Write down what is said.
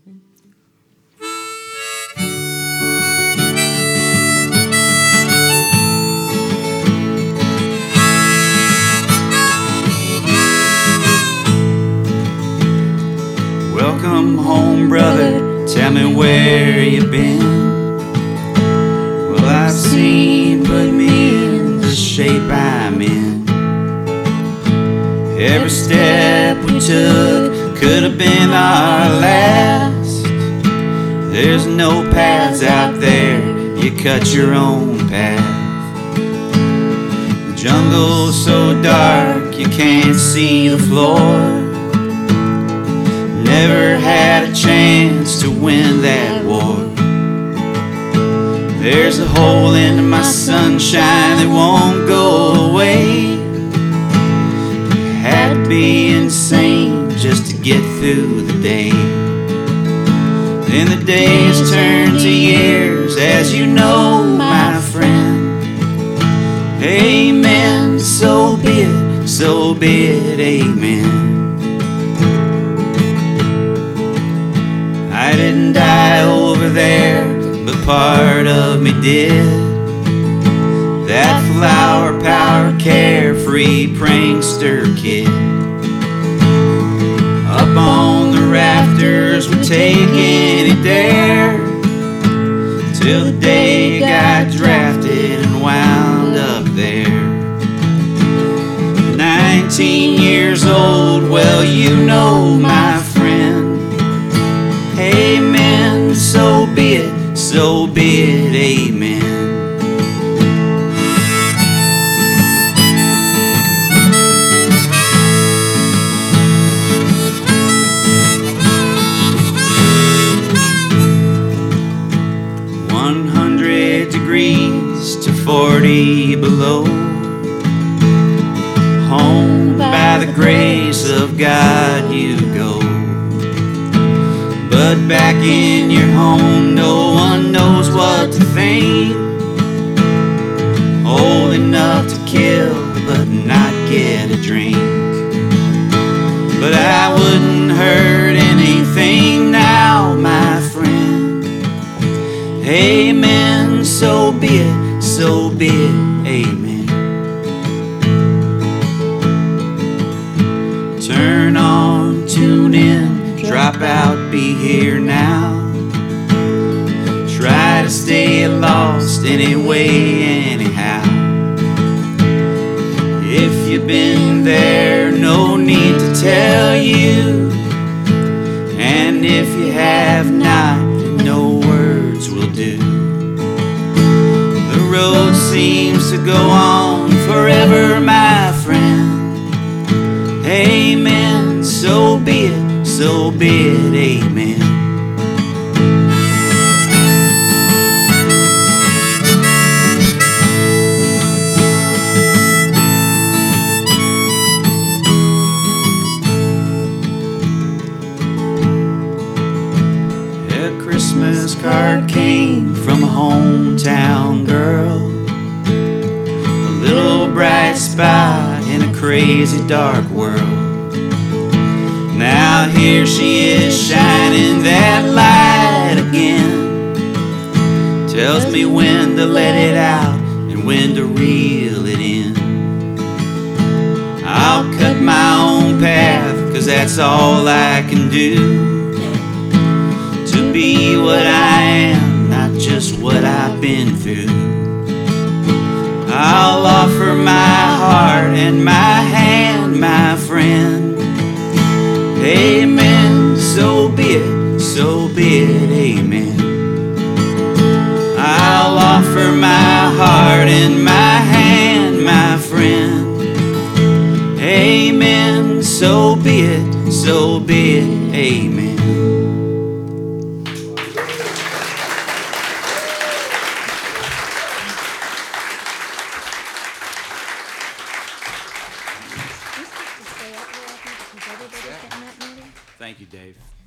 Welcome home, brother, tell me where you been. Well, I've seen put me in the shape I'm in. Every step we took could have been our last. There's no paths out there, you cut your own path. The jungle's so dark you can't see the floor. Never had a chance to win that war. There's a hole in my sunshine that won't go away. Had to be insane just to get through the day. Then the days turn to years, as you know, my friend. Amen, so be it, amen. I didn't die over there, but part of me did. That flower power carefree prankster kid. Up on the rafters we're taking it there, till the day you got drafted and wound up there. 19 years old, well you know my friend. Amen, so be it, amen. Degrees to 40 below. Home by the grace of God you go. But back in your home no one knows what to think. Old enough to kill but not get a drink. But I wouldn't hurt anything now, my friend. Amen, so be it, amen. Turn on, tune in, drop out, be here now. Try to stay lost anyway, anyhow. If you've been there, no need to tell you. And if you have not, no words will do. The road seems to go on forever, my friend. Amen, so be it, amen. A Christmas card came from a hometown girl, a little bright spot in a crazy dark world. Now here she is shining that light again. Tells me when to let it out and when to reel it in. I'll cut my own path, 'cause that's all I can do. To be what I am, not just what I've been through. I'll offer my heart and my hand, my friend. Amen, so be it, amen. I'll offer my heart and my hand, my friend. Amen, so be it, amen. Thank you, Dave.